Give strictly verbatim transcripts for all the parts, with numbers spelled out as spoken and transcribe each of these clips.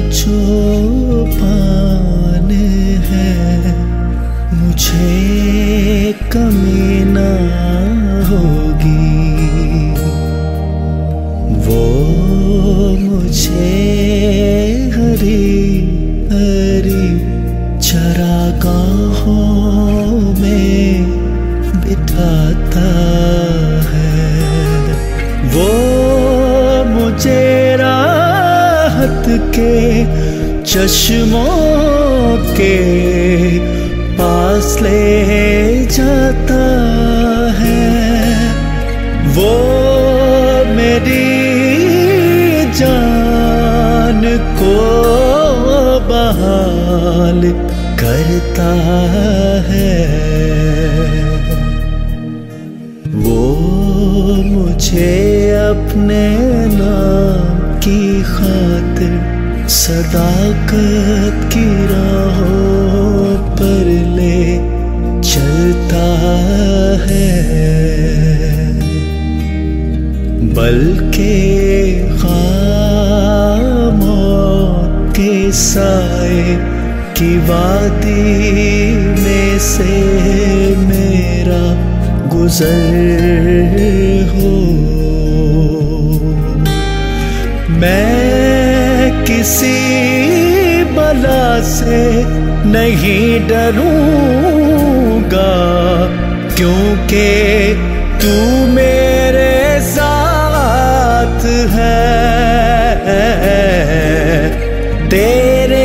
जो पान है मुझे कमी ना होगी, वो मुझे हरी हरी चरागाहों में बिठाता है, वो मुझे राहत के चश्मों के पास ले जाता है, वो मेरी जान को बहाल करता है, वो मुझे अपने नाम की खातिर सदाकत की राहों पर ले चलता है, बल्कि खामोश के साए की वादी में से मेरा गुजर हो। मैं किसी बला से नहीं डरूंगा, क्योंकि तू मेरे साथ है, तेरे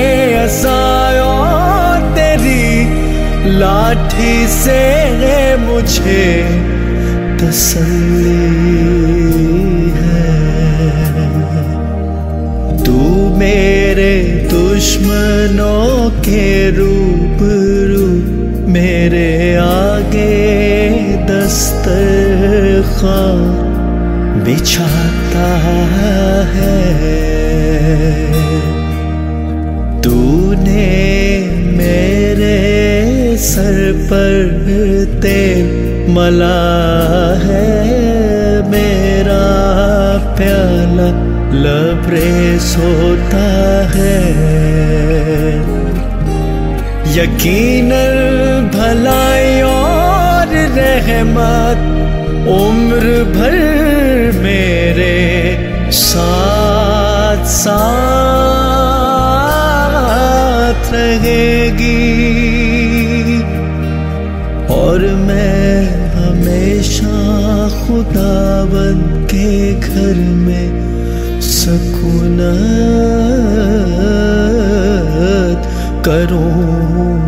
असायों तेरी लाठी से मुझे तसल्ली है, तू मेरे दुश्मनों के रूबरू मेरे आगे दस्तरखान बिछाता है, तूने मेरे सर पर तेल मला है, मेरा प्याला लबरेज होता है, यकीनन भलाई और रहमत उम्र भर मेरे साथ साथ रहेगी, और मैं हमेशा खुदावंद के घर में सकूनत करूं।